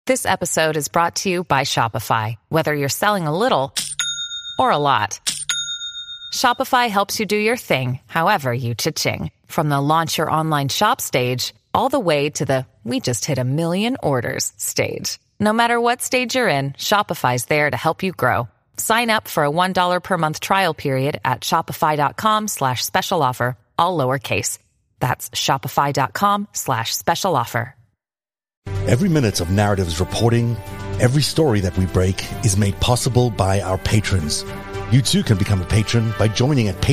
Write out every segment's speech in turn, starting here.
This episode is brought to you by Shopify. Whether you're selling a little or a lot, Shopify helps you do your thing, however you cha-ching. From the launch your online shop stage, all the way to the we just hit 1 million orders stage. No matter what stage you're in, Shopify's there to help you grow. Sign up for a $1 per month trial period at shopify.com/special offer, all lowercase. That's shopify.com/special offer. Every minute of Narrative's reporting, every story that we break is made possible by our patrons. You too can become a patron by joining at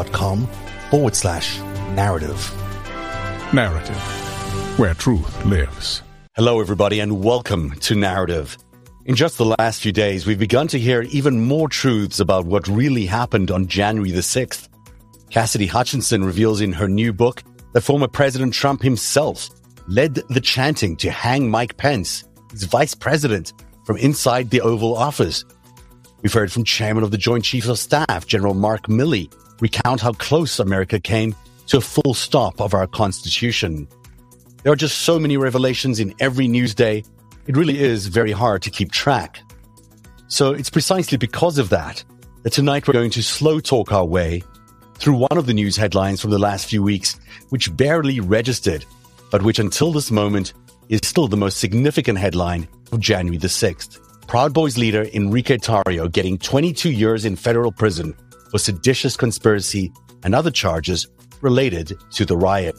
patreon.com/narrative. Narrative, where truth lives. Hello, everybody, and welcome to Narrative. In just the last few days, we've begun to hear even more truths about what really happened on January the 6th. Cassidy Hutchinson reveals in her new book that former President Trump himself led the chanting to hang Mike Pence, his vice president, from inside the Oval Office. We've heard from Chairman of the Joint Chiefs of Staff, General Mark Milley, recount how close America came to a full stop of our Constitution. There are just so many revelations in every news day, it really is very hard to keep track. So it's precisely because of that tonight we're going to slow talk our way through one of the news headlines from the last few weeks, which barely registered, but which until this moment is still the most significant headline of January the 6th. Proud Boys leader Enrique Tarrio getting 22 years in federal prison for seditious conspiracy and other charges related to the riot.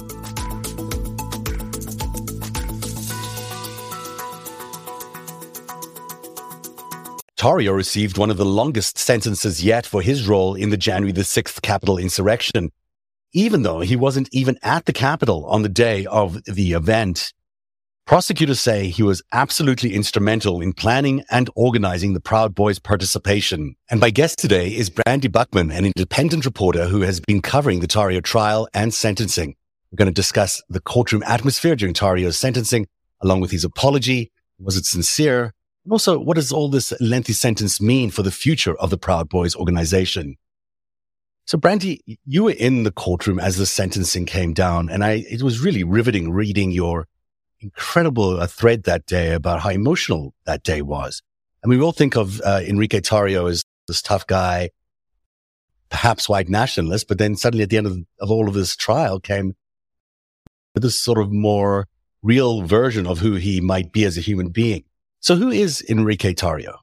Tarrio received one of the longest sentences yet for his role in the January the 6th Capitol insurrection, even though he wasn't even at the Capitol on the day of the event. Prosecutors say he was absolutely instrumental in planning and organizing the Proud Boys' participation. And my guest today is Brandi Buckman, an independent reporter who has been covering the Tarrio trial and sentencing. We're going to discuss the courtroom atmosphere during Tarrio's sentencing, along with his apology. Was it sincere? And also, what does all this lengthy sentence mean for the future of the Proud Boys organization? So, Brandi, you were in the courtroom as the sentencing came down, and it was really riveting reading your incredible thread that day about how emotional that day was. And we all think of Enrique Tarrio as this tough guy, perhaps white nationalist, but then suddenly at the end of all of this trial came this sort of more real version of who he might be as a human being. So who is Enrique Tarrio?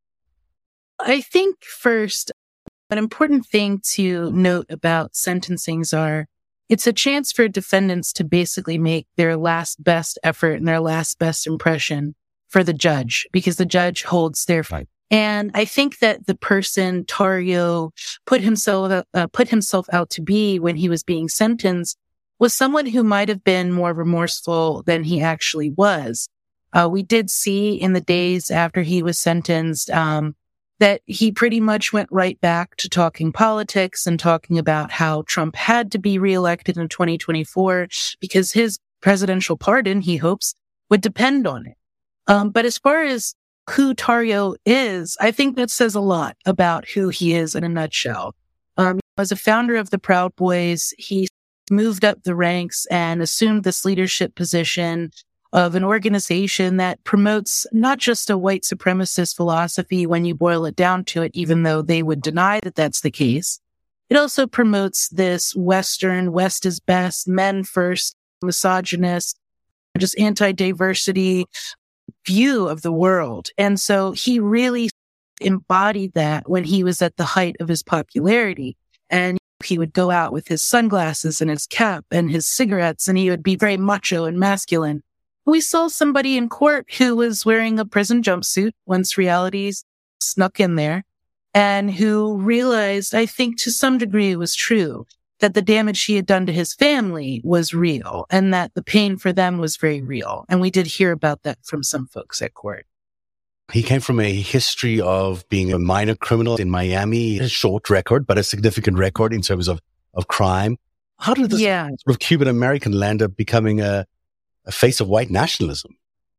I think first, an important thing to note about sentencings are it's a chance for defendants to basically make their last best effort and their last best impression for the judge, because the judge holds their fight. And I think that the person Tarrio put himself out to be when he was being sentenced was someone who might have been more remorseful than he actually was. We did see in the days after he was sentenced that he pretty much went right back to talking politics and talking about how Trump had to be reelected in 2024 because his presidential pardon, he hopes, would depend on it. But as far as who Tarrio is, I think that says a lot about who he is in a nutshell. As a founder of the Proud Boys, he moved up the ranks and assumed this leadership position of an organization that promotes not just a white supremacist philosophy when you boil it down to it, even though they would deny that that's the case. It also promotes this Western, West is best, men first, misogynist, just anti-diversity view of the world. And so he really embodied that when he was at the height of his popularity. And he would go out with his sunglasses and his cap and his cigarettes, and he would be very macho and masculine. We saw somebody in court who was wearing a prison jumpsuit once reality snuck in there, and who realized, I think to some degree it was true, that the damage he had done to his family was real and that the pain for them was very real. And we did hear about that from some folks at court. He came from a history of being a minor criminal in Miami, a short record, but a significant record in terms of crime. How did this sort of Cuban-American land up becoming a face of white nationalism?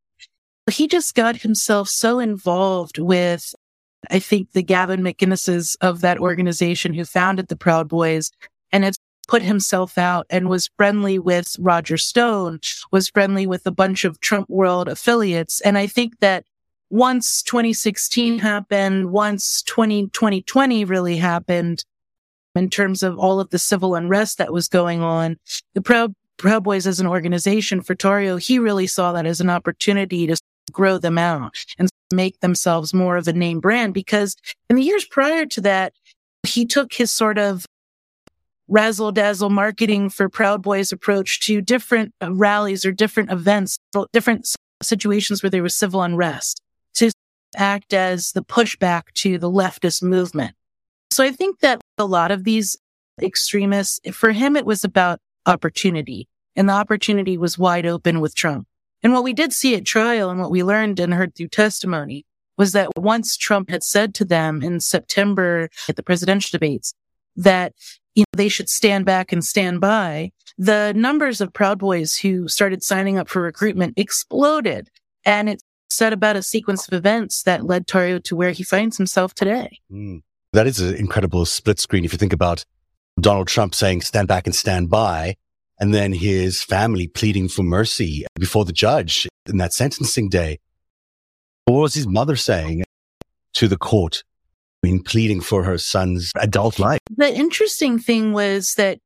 He just got himself so involved with, I think, the Gavin McInneses of that organization who founded the Proud Boys. And it's put himself out and was friendly with Roger Stone, was friendly with a bunch of Trump World affiliates. And I think that once 2016 happened, once 2020 really happened, in terms of all of the civil unrest that was going on, the Proud Boys as an organization for Tarrio, he really saw that as an opportunity to grow them out and make themselves more of a name brand. Because in the years prior to that, he took his sort of razzle dazzle marketing for Proud Boys approach to different rallies or different events, different situations where there was civil unrest, to act as the pushback to the leftist movement. So I think that a lot of these extremists, for him, it was about opportunity, and the opportunity was wide open with Trump. And what we did see at trial and what we learned and heard through testimony was that once Trump had said to them in September at the presidential debates that they should stand back and stand by, the numbers of Proud Boys who started signing up for recruitment exploded. And it set about a sequence of events that led Tarrio to where he finds himself today. That is an incredible split screen. If you think about Donald Trump saying, stand back and stand by, and then his family pleading for mercy before the judge in that sentencing day. What was his mother saying to the court in pleading for her son's adult life? The interesting thing was that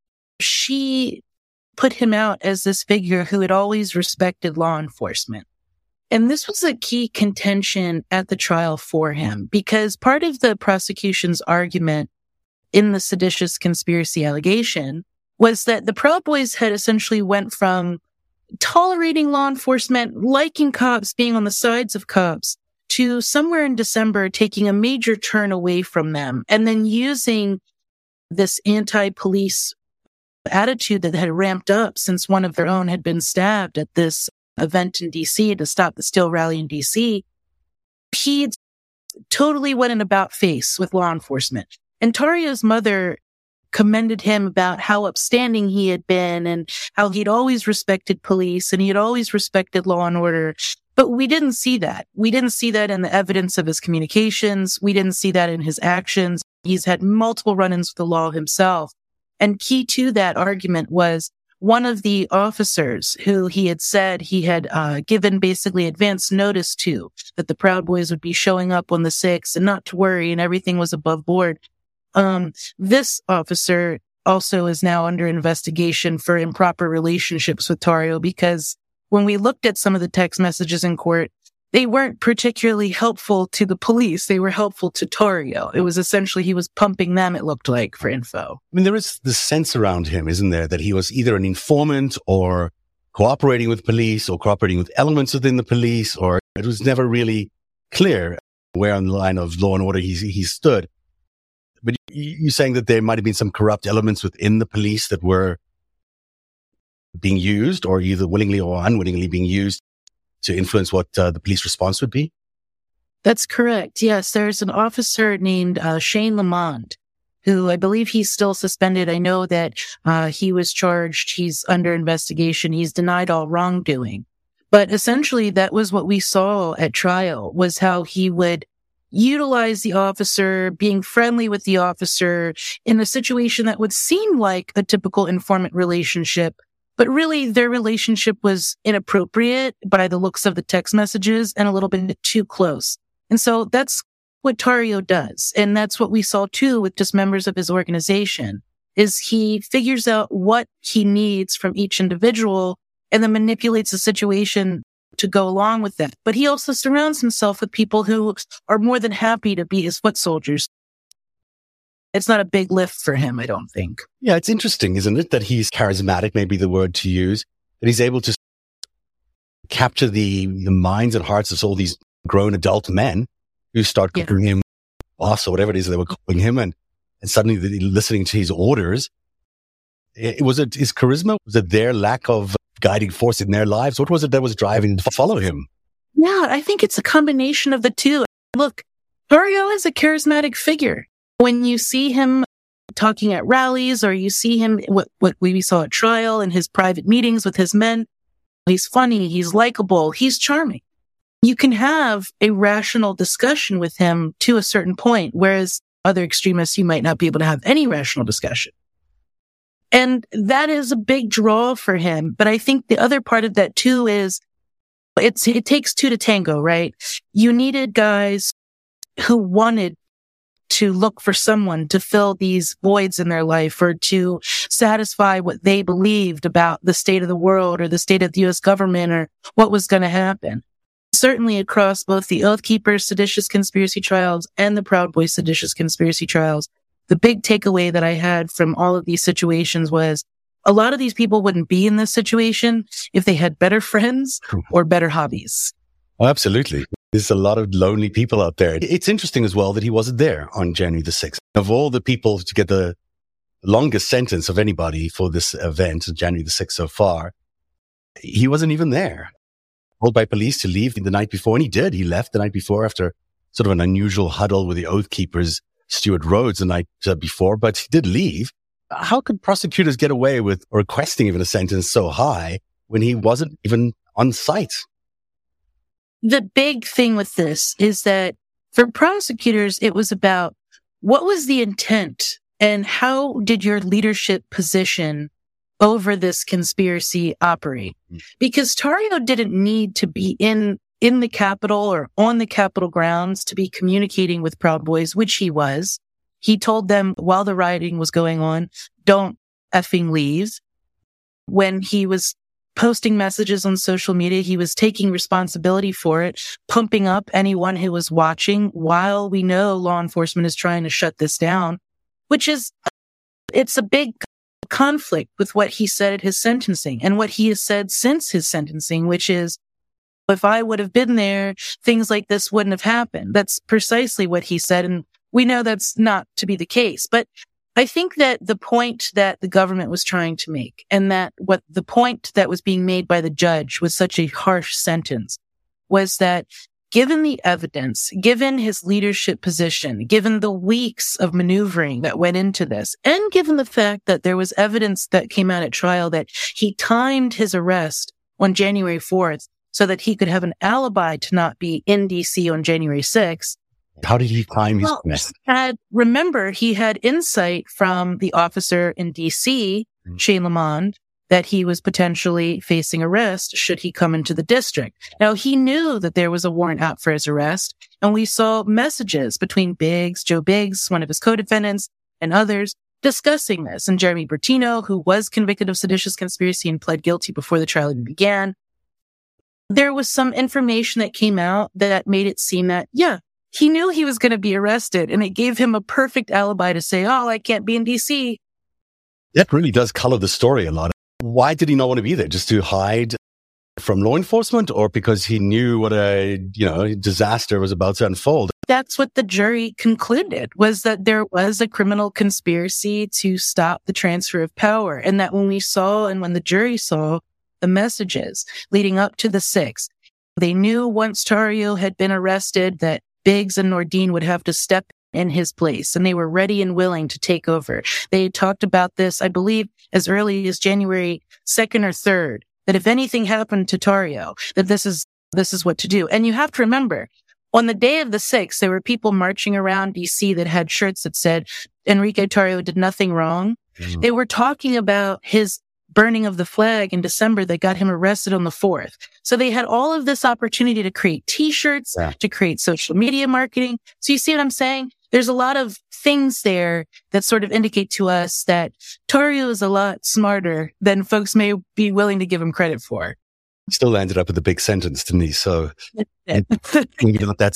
she put him out as this figure who had always respected law enforcement. And this was a key contention at the trial for him, because part of the prosecution's argument in the seditious conspiracy allegation was that the Proud Boys had essentially went from tolerating law enforcement, liking cops, being on the sides of cops, to somewhere in December taking a major turn away from them and then using this anti-police attitude that had ramped up since one of their own had been stabbed at this event in D.C. to stop the Still rally in D.C. He totally went in about face with law enforcement. And Tarrio's mother commended him about how upstanding he had been and how he'd always respected police and he had always respected law and order. But we didn't see that. We didn't see that in the evidence of his communications. We didn't see that in his actions. He's had multiple run-ins with the law himself. And key to that argument was one of the officers who he had said he had given basically advance notice to that the Proud Boys would be showing up on the 6th and not to worry and everything was above board. This officer also is now under investigation for improper relationships with Tarrio, because when we looked at some of the text messages in court, they weren't particularly helpful to the police. They were helpful to Tarrio. It was essentially he was pumping them, it looked like, for info. I mean, there is this sense around him, isn't there, that he was either an informant or cooperating with police or cooperating with elements within the police, or it was never really clear where on the line of law and order he stood. But you're saying that there might have been some corrupt elements within the police that were being used, or either willingly or unwittingly being used to influence what the police response would be? That's correct. Yes, there's an officer named Shane Lamond, who I believe he's still suspended. I know that he was charged. He's under investigation. He's denied all wrongdoing. But essentially, that was what we saw at trial, was how he would utilize the officer, being friendly with the officer in a situation that would seem like a typical informant relationship. But really, their relationship was inappropriate by the looks of the text messages and a little bit too close. And so that's what Tarrio does. And that's what we saw too with just members of his organization, is he figures out what he needs from each individual and then manipulates the situation to go along with that. But he also surrounds himself with people who are more than happy to be his foot soldiers. It's not a big lift for him, I don't think. Yeah, it's interesting, isn't it, that he's charismatic, maybe the word to use, that he's able to capture the minds and hearts of all these grown adult men who start calling him boss or whatever it is they were calling him, and suddenly they're listening to his orders. Was it his charisma? Was it their lack of guiding force in their lives? What was it that was driving to follow him? Yeah, I think it's a combination of the two. Look, Tarrio is a charismatic figure. When you see him talking at rallies, or you see him, what we saw at trial in his private meetings with his men, he's funny, he's likable, he's charming. You can have a rational discussion with him to a certain point, whereas other extremists, you might not be able to have any rational discussion. And that is a big draw for him. But I think the other part of that too is it takes two to tango, right? You needed guys who wanted to look for someone to fill these voids in their life or to satisfy what they believed about the state of the world or the state of the U.S. government or what was going to happen. Certainly across both the Oath Keepers seditious conspiracy trials and the Proud Boys seditious conspiracy trials, the big takeaway that I had from all of these situations was a lot of these people wouldn't be in this situation if they had better friends or better hobbies. Oh, absolutely. There's a lot of lonely people out there. It's interesting as well that he wasn't there on January the 6th. Of all the people to get the longest sentence of anybody for this event, January the 6th so far, he wasn't even there. Told by police to leave the night before, and he did. He left the night before after sort of an unusual huddle with the Oath Keepers, Stuart Rhodes, the night before, but he did leave. How could prosecutors get away with requesting even a sentence so high when he wasn't even on site? The big thing with this is that for prosecutors, it was about what was the intent and how did your leadership position over this conspiracy operate? Because Tarrio didn't need to be in the Capitol or on the Capitol grounds to be communicating with Proud Boys, which he was. He told them while the rioting was going on, don't effing leave. When he was posting messages on social media, he was taking responsibility for it, pumping up anyone who was watching while we know law enforcement is trying to shut this down, it's a big conflict with what he said at his sentencing and what he has said since his sentencing, which is, if I would have been there, things like this wouldn't have happened. That's precisely what he said. And we know that's not to be the case. But I think that the point that the government was trying to make and that what the point that was being made by the judge with such a harsh sentence was that given the evidence, given his leadership position, given the weeks of maneuvering that went into this, and given the fact that there was evidence that came out at trial that he timed his arrest on January 4th so that he could have an alibi to not be in D.C. on January 6th. How did he time his arrest? Remember, he had insight from the officer in D.C., Shane Lamond, that he was potentially facing arrest should he come into the district. Now, he knew that there was a warrant out for his arrest, and we saw messages between Joe Biggs, one of his co-defendants, and others discussing this. And Jeremy Bertino, who was convicted of seditious conspiracy and pled guilty before the trial even began. There was some information that came out that made it seem that, he knew he was going to be arrested, and it gave him a perfect alibi to say, I can't be in D.C. That really does color the story a lot. Why did he not want to be there? Just to hide from law enforcement, or because he knew what a disaster was about to unfold? That's what the jury concluded, was that there was a criminal conspiracy to stop the transfer of power. And that when the jury saw the messages leading up to the 6th, they knew once Tarrio had been arrested that Biggs and Nordine would have to step in his place, and they were ready and willing to take over. They had talked about this, I believe, as early as January 2nd or 3rd, that if anything happened to Tarrio, that this is what to do. And you have to remember, on the day of the 6th, there were people marching around DC that had shirts that said, Enrique Tarrio did nothing wrong. Mm. They were talking about his burning of the flag in December that got him arrested on the 4th. So they had all of this opportunity to create T-shirts, to create social media marketing. So you see what I'm saying? There's a lot of things there that sort of indicate to us that Tarrio is a lot smarter than folks may be willing to give him credit for. Still ended up with a big sentence, didn't he? So that's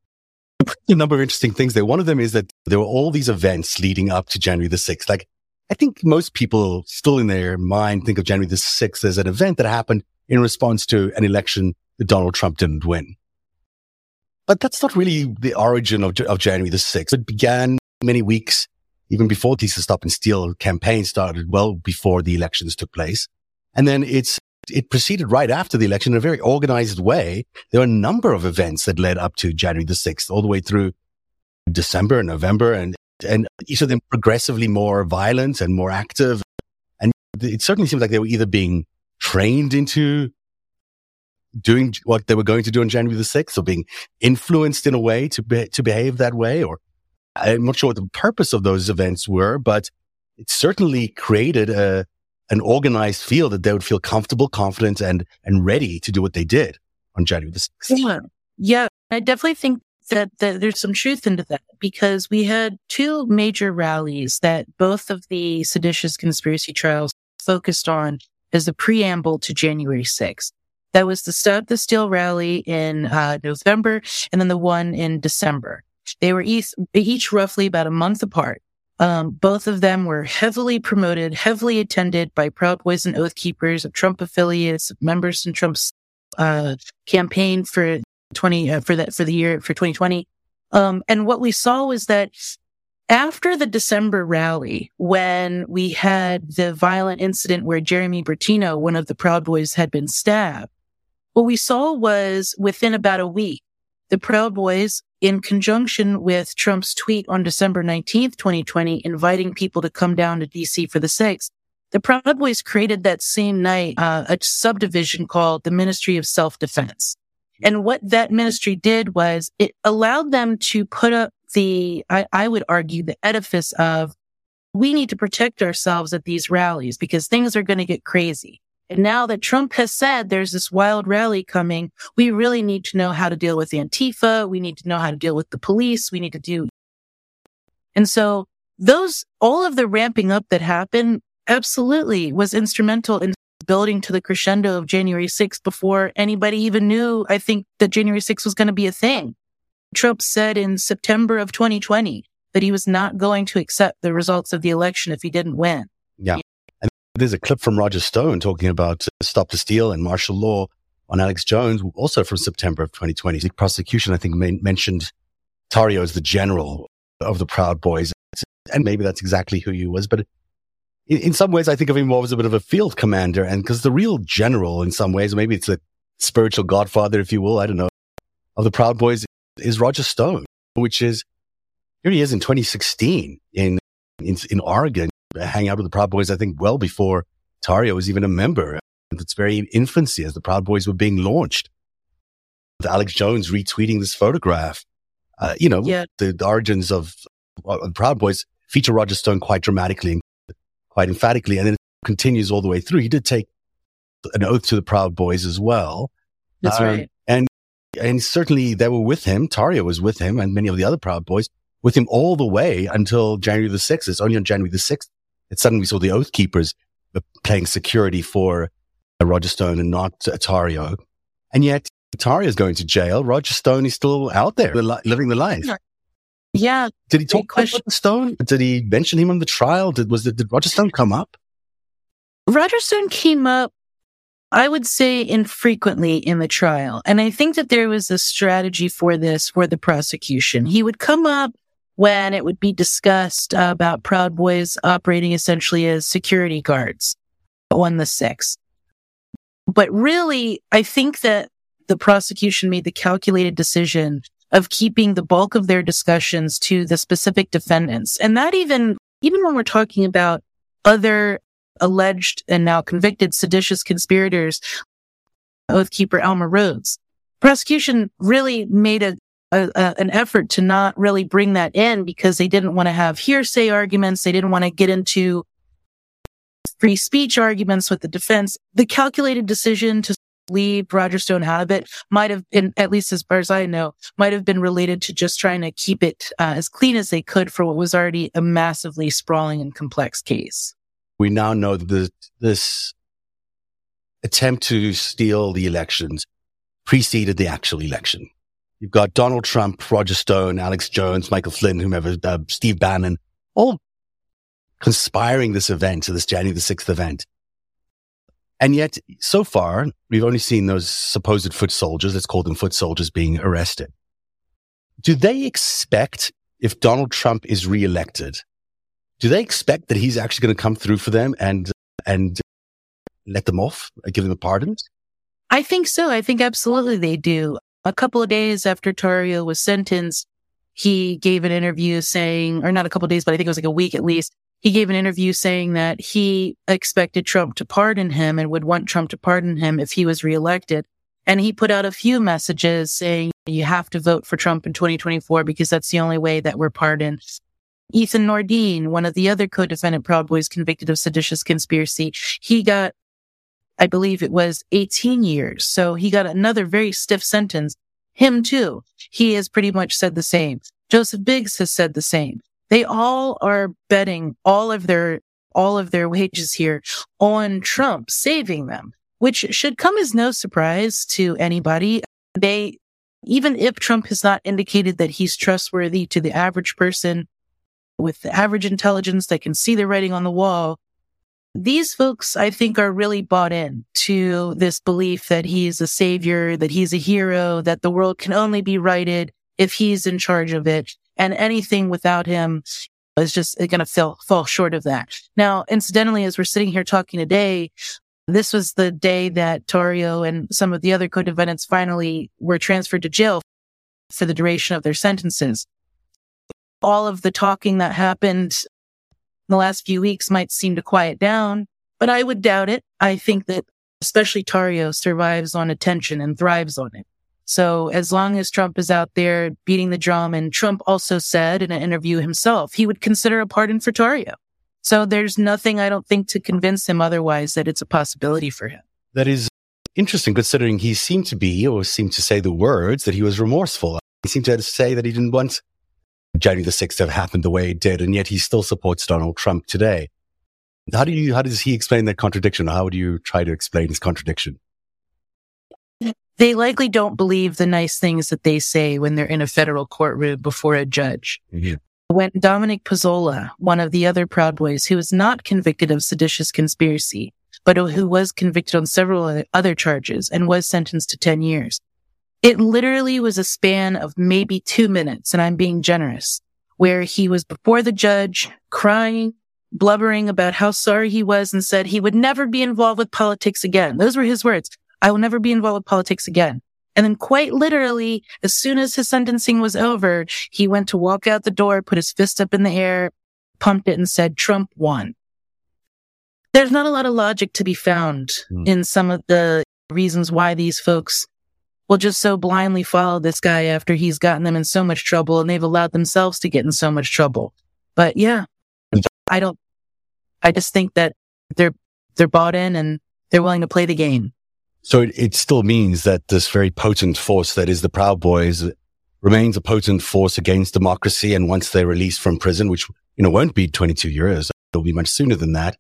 a number of interesting things there. One of them is that there were all these events leading up to January the 6th. Like, I think most people still in their mind think of January the 6th as an event that happened in response to an election that Donald Trump didn't win. But that's not really the origin of January the 6th. It began many weeks, even before the Stop and Steal campaign started, well before the elections took place. And then it proceeded right after the election in a very organized way. There were a number of events that led up to January the 6th, all the way through December and November, and each of them progressively more violent and more active. And it certainly seems like they were either being trained into doing what they were going to do on January the 6th, or being influenced in a way to behave that way. Or I'm not sure what the purpose of those events were, but it certainly created an organized feel that they would feel comfortable, confident, and ready to do what they did on January the 6th. Yeah. I definitely think that there's some truth into that, because we had two major rallies that both of the seditious conspiracy trials focused on as the preamble to January 6th. That was the Stop the Steal rally in November, and then the one in December. They were each roughly about a month apart. Both of them were heavily promoted, heavily attended by Proud Boys and Oath Keepers, of Trump affiliates, members in Trump's campaign for 2020. And what we saw was that after the December rally, when we had the violent incident where Jeremy Bertino, one of the Proud Boys, had been stabbed, what we saw was within about a week, the Proud Boys, in conjunction with Trump's tweet on December 19th, 2020, inviting people to come down to DC for the 6th, the Proud Boys created that same night a subdivision called the Ministry of Self-Defense. And what that ministry did was it allowed them to put up I would argue, the edifice of, we need to protect ourselves at these rallies because things are going to get crazy. And now that Trump has said there's this wild rally coming, we really need to know how to deal with Antifa. We need to know how to deal with the police. We need to do. And so all of the ramping up that happened absolutely was instrumental in building to the crescendo of January 6th before anybody even knew, I think, that January 6th was going to be a thing. Trump said in September of 2020 that he was not going to accept the results of the election if he didn't win. Yeah. And there's a clip from Roger Stone talking about Stop the Steal and martial law on Alex Jones, also from September of 2020. The prosecution, I think, mentioned Tarrio as the general of the Proud Boys. And maybe that's exactly who he was. But in some ways, I think of him more as a bit of a field commander. And because the real general, in some ways, maybe it's a spiritual godfather, if you will, I don't know, of the Proud Boys, is Roger Stone, which is, here he is in 2016 in Oregon, hanging out with the Proud Boys, I think well before Tarrio was even a member. It's very infancy as the Proud Boys were being launched. With Alex Jones retweeting this photograph, the origins of Proud Boys feature Roger Stone quite dramatically and quite emphatically, and then it continues all the way through. He did take an oath to the Proud Boys as well. That's right. And certainly they were with him. Tarrio was with him and many of the other Proud Boys with him all the way until January the 6th. It's only on January the 6th that suddenly we saw the Oath Keepers playing security for Roger Stone and not Tarrio. And yet Tarrio is going to jail. Roger Stone is still out there living the life. Yeah. Did he talk about Stone? Did he mention him on the trial? Did Roger Stone come up? Roger Stone came up, I would say, infrequently in the trial. And I think that there was a strategy for this for the prosecution. He would come up when it would be discussed about Proud Boys operating essentially as security guards on the 6th. But really, I think that the prosecution made the calculated decision of keeping the bulk of their discussions to the specific defendants. And that even when we're talking about other alleged and now convicted seditious conspirators, Oath Keeper Elmer Rhodes, prosecution really made an effort to not really bring that in because they didn't want to have hearsay arguments. They didn't want to get into free speech arguments with the defense. The calculated decision to leave Roger Stone out of it might have been, at least as far as I know, might have been related to just trying to keep it as clean as they could for what was already a massively sprawling and complex case. We now know that this attempt to steal the elections preceded the actual election. You've got Donald Trump, Roger Stone, Alex Jones, Michael Flynn, whomever, Steve Bannon, all conspiring this January the 6th event. And yet, so far, we've only seen those supposed foot soldiers, let's call them foot soldiers, being arrested. Do they expect, if Donald Trump is reelected, do they expect that he's actually going to come through for them and let them off, give them a pardon? I think so. I think absolutely they do. A couple of days after Tarrio was sentenced, he gave an interview saying, or not a couple of days, but I think it was like a week at least. He gave an interview saying that he expected Trump to pardon him and would want Trump to pardon him if he was reelected. And he put out a few messages saying, you have to vote for Trump in 2024 because that's the only way that we're pardoned. Ethan Nordine, one of the other co-defendant Proud Boys convicted of seditious conspiracy, he got, I believe it was 18 years. So he got another very stiff sentence. Him too. He has pretty much said the same. Joseph Biggs has said the same. They all are betting all of their wages here on Trump saving them, which should come as no surprise to anybody. Even if Trump has not indicated that he's trustworthy to the average person with the average intelligence that can see the writing on the wall, these folks, I think, are really bought in to this belief that he's a savior, that he's a hero, that the world can only be righted if he's in charge of it. And anything without him is just going to fall short of that. Now, incidentally, as we're sitting here talking today, this was the day that Tarrio and some of the other co-defendants finally were transferred to jail for the duration of their sentences. All of the talking that happened in the last few weeks might seem to quiet down, but I would doubt it. I think that especially Tarrio survives on attention and thrives on it. So as long as Trump is out there beating the drum, and Trump also said in an interview himself, he would consider a pardon for Tarrio. So there's nothing, I don't think, to convince him otherwise that it's a possibility for him. That is interesting, considering he seemed to say the words that he was remorseful. He seemed to say that he didn't want January the 6th to have happened the way it did, and yet he still supports Donald Trump today. How does he explain that contradiction? How would you try to explain his contradiction? They likely don't believe the nice things that they say when they're in a federal courtroom before a judge. Mm-hmm. When Dominic Pezzola, one of the other Proud Boys, who was not convicted of seditious conspiracy, but who was convicted on several other charges and was sentenced to 10 years, it literally was a span of maybe 2 minutes, and I'm being generous, where he was before the judge, crying, blubbering about how sorry he was, and said he would never be involved with politics again. Those were his words. I will never be involved with politics again. And then quite literally, as soon as his sentencing was over, he went to walk out the door, put his fist up in the air, pumped it, and said, Trump won. There's not a lot of logic to be found in some of the reasons why these folks will just so blindly follow this guy after he's gotten them in so much trouble, and they've allowed themselves to get in so much trouble. But yeah, I just think that they're bought in and they're willing to play the game. So it still means that this very potent force that is the Proud Boys remains a potent force against democracy. And once they're released from prison, which, won't be 22 years, it'll be much sooner than that.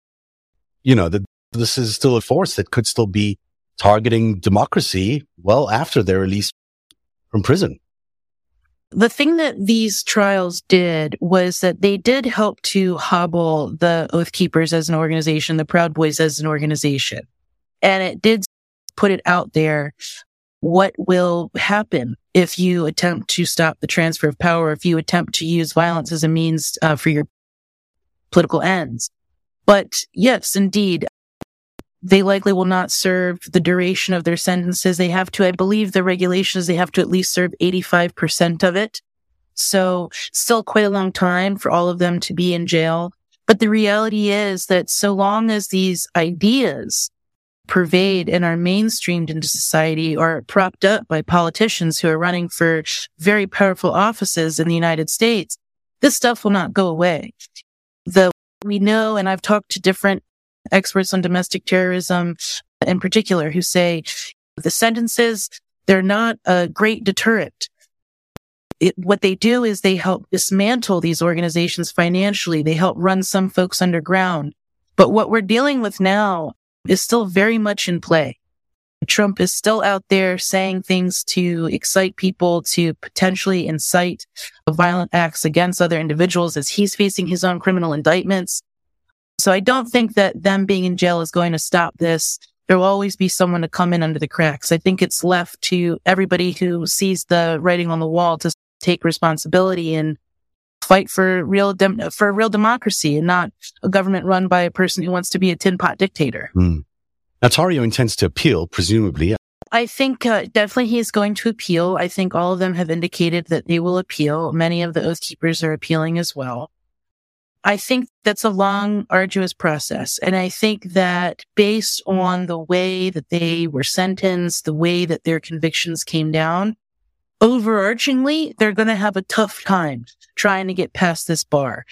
This is still a force that could still be targeting democracy well after they're released from prison. The thing that these trials did was that they did help to hobble the Oath Keepers as an organization, the Proud Boys as an organization. And it did put it out there, what will happen if you attempt to stop the transfer of power, if you attempt to use violence as a means for your political ends. But yes, indeed, they likely will not serve the duration of their sentences. They have to, I believe the regulations, they have to at least serve 85% of it. So still quite a long time for all of them to be in jail. But the reality is that so long as these ideas pervade and are mainstreamed into society or propped up by politicians who are running for very powerful offices in the United States, this stuff will not go away. We know, and I've talked to different experts on domestic terrorism in particular, who say the sentences, they're not a great deterrent. What they do is they help dismantle these organizations financially. They help run some folks underground. But what we're dealing with now is still very much in play. Trump is still out there saying things to excite people, to potentially incite violent acts against other individuals as he's facing his own criminal indictments. So I don't think that them being in jail is going to stop this. There will always be someone to come in under the cracks. I think it's left to everybody who sees the writing on the wall to take responsibility and fight for real democracy, and not a government run by a person who wants to be a tin pot dictator. Now, Tarrio intends to appeal, presumably. I think definitely he's going to appeal. I think all of them have indicated that they will appeal. Many of the Oath Keepers are appealing as well. I think that's a long, arduous process. And I think that based on the way that they were sentenced, the way that their convictions came down, overarchingly, they're going to have a tough time trying to get past this bar.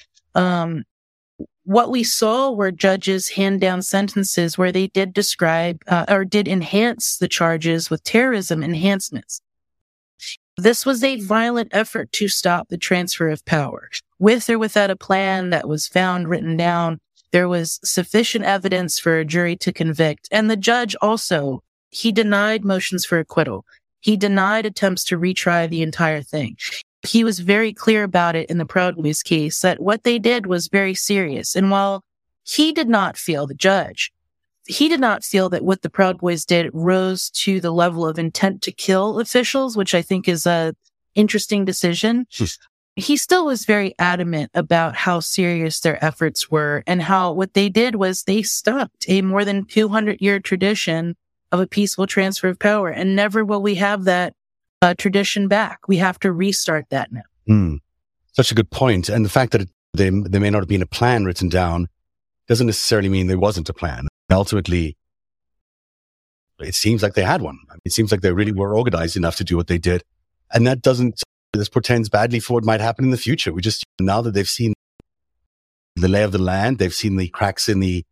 What we saw were judges hand down sentences where they did describe or did enhance the charges with terrorism enhancements. This was a violent effort to stop the transfer of power. With or without a plan that was found written down, there was sufficient evidence for a jury to convict. And the judge also, he denied motions for acquittal. He denied attempts to retry the entire thing. He was very clear about it in the Proud Boys case that what they did was very serious. And while he did not feel, the judge, he did not feel that what the Proud Boys did rose to the level of intent to kill officials, which I think is a interesting decision. He still was very adamant about how serious their efforts were and how what they did was they stopped a more than 200-year tradition of a peaceful transfer of power. And never will we have that tradition back. We have to restart that now. Such a good point. And the fact that there may not have been a plan written down doesn't necessarily mean there wasn't a plan. Ultimately, it seems like they had one. It seems like they really were organized enough to do what they did. And this portends badly for what might happen in the future. Now that they've seen the lay of the land, they've seen the cracks in the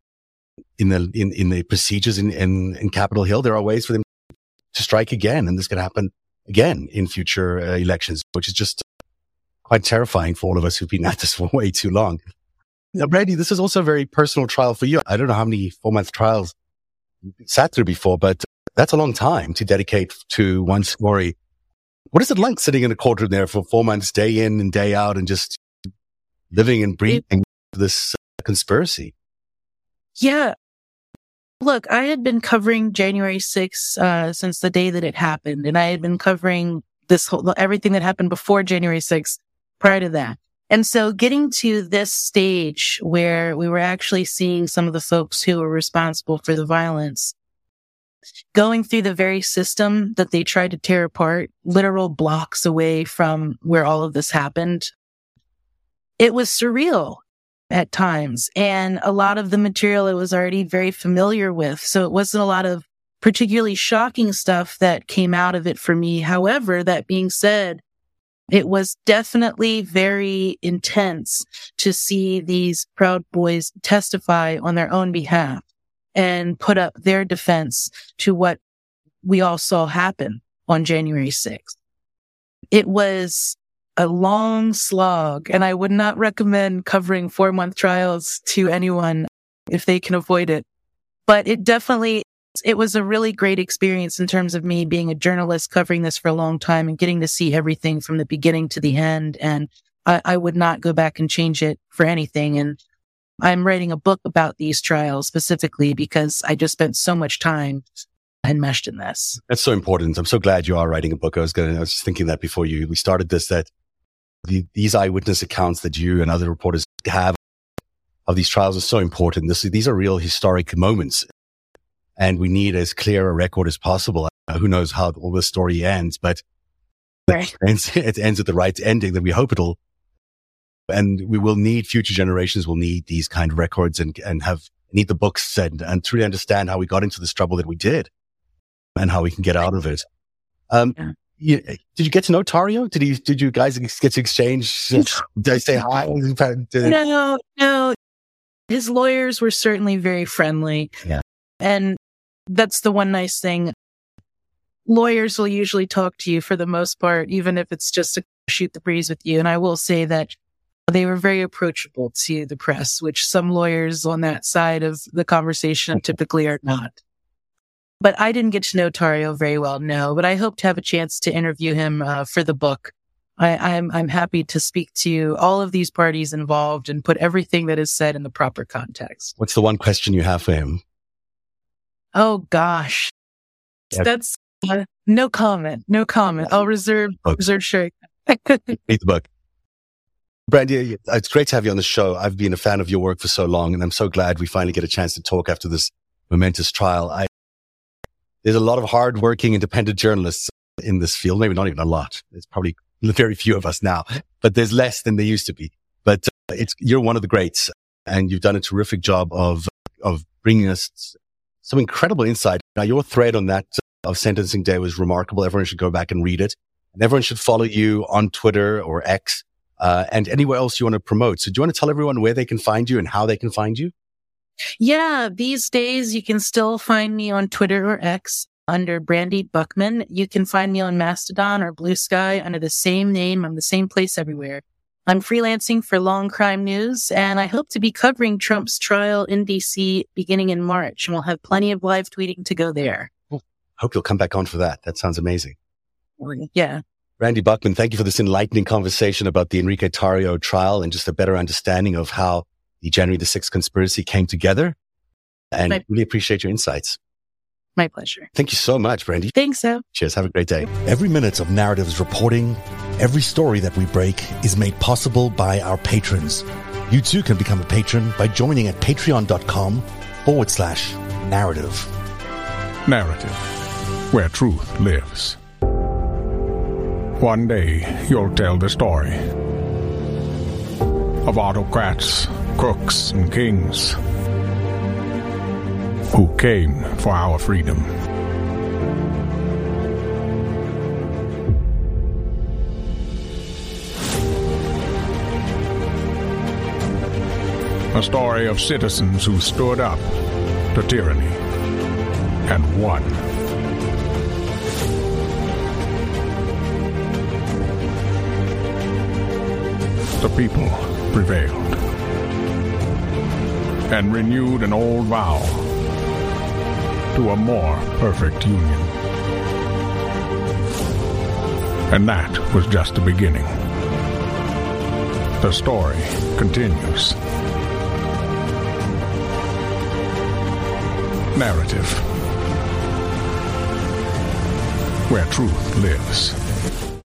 procedures in Capitol Hill, there are ways for them to strike again. And this could happen again in future elections, which is just quite terrifying for all of us who've been at this for way too long. Now, Brandy, this is also a very personal trial for you. I don't know how many 4-month trials you sat through before, but that's a long time to dedicate to one story. What is it like sitting in a courtroom there for 4 months, day in and day out, and just living and breathing this conspiracy? Yeah. Look, I had been covering January 6th since the day that it happened, and I had been covering everything that happened before January 6th prior to that. And so getting to this stage where we were actually seeing some of the folks who were responsible for the violence going through the very system that they tried to tear apart, literal blocks away from where all of this happened, it was surreal at times. And a lot of the material I was already very familiar with. So it wasn't a lot of particularly shocking stuff that came out of it for me. However, that being said, it was definitely very intense to see these Proud Boys testify on their own behalf and put up their defense to what we all saw happen on January 6th. It was a long slog, and I would not recommend covering 4-month trials to anyone if they can avoid it. But it was a really great experience in terms of me being a journalist covering this for a long time and getting to see everything from the beginning to the end. And I would not go back and change it for anything. And I'm writing a book about these trials specifically because I just spent so much time enmeshed in this. That's so important. I'm so glad you are writing a book. I was just thinking that before we started this, that these eyewitness accounts that you and other reporters have of these trials are so important. These are real historic moments, and we need as clear a record as possible. Who knows how all this story ends, but right. It ends at the right ending that we hope it'll. And we will need, future generations will need these kind of records and need the books and truly understand how we got into this trouble that we did and how we can get out of it. Did you get to know Tario? Did you guys get to exchange? Did I say hi? No. His lawyers were certainly very friendly. Yeah. And that's the one nice thing. Lawyers will usually talk to you for the most part, even if it's just to shoot the breeze with you. And I will say that they were very approachable to the press, which some lawyers on that side of the conversation typically are not. But I didn't get to know Tario very well, no. But I hope to have a chance to interview him for the book. I'm happy to speak to all of these parties involved and put everything that is said in the proper context. What's the one question you have for him? Oh, gosh. Yeah. That's no comment. No comment. I'll reserve sharing. Read the book. Brandy, it's great to have you on the show. I've been a fan of your work for so long, and I'm so glad we finally get a chance to talk after this momentous trial. There's a lot of hard-working, independent journalists in this field. Maybe not even a lot. There's probably very few of us now, but there's less than there used to be. But you're one of the greats, and you've done a terrific job of bringing us some incredible insight. Now, your thread on that of sentencing day was remarkable. Everyone should go back and read it. And everyone should follow you on Twitter or X and anywhere else you want to promote. So do you want to tell everyone where they can find you and how they can find you? Yeah, these days you can still find me on Twitter or X under Brandy Buckman. You can find me on Mastodon or Blue Sky under the same name. I'm the same place everywhere. I'm freelancing for Long Crime News, and I hope to be covering Trump's trial in D.C. beginning in March, and we'll have plenty of live tweeting to go there. Hope you'll come back on for that. That sounds amazing. Yeah. Brandy Buckman, thank you for this enlightening conversation about the Enrique Tarrio trial and just a better understanding of how the January the 6th conspiracy came together. And really appreciate your insights. My pleasure. Thank you so much, Brandy. Thanks, so. Cheers. Have a great day. Every minute of Narratives reporting, every story that we break is made possible by our patrons. You too can become a patron by joining at patreon.com/narrative. Narrative, where truth lives. One day, you'll tell the story of autocrats, crooks, and kings who came for our freedom. A story of citizens who stood up to tyranny and won. The people prevailed and renewed an old vow to a more perfect union. And that was just the beginning. The story continues. Narrative, where truth lives.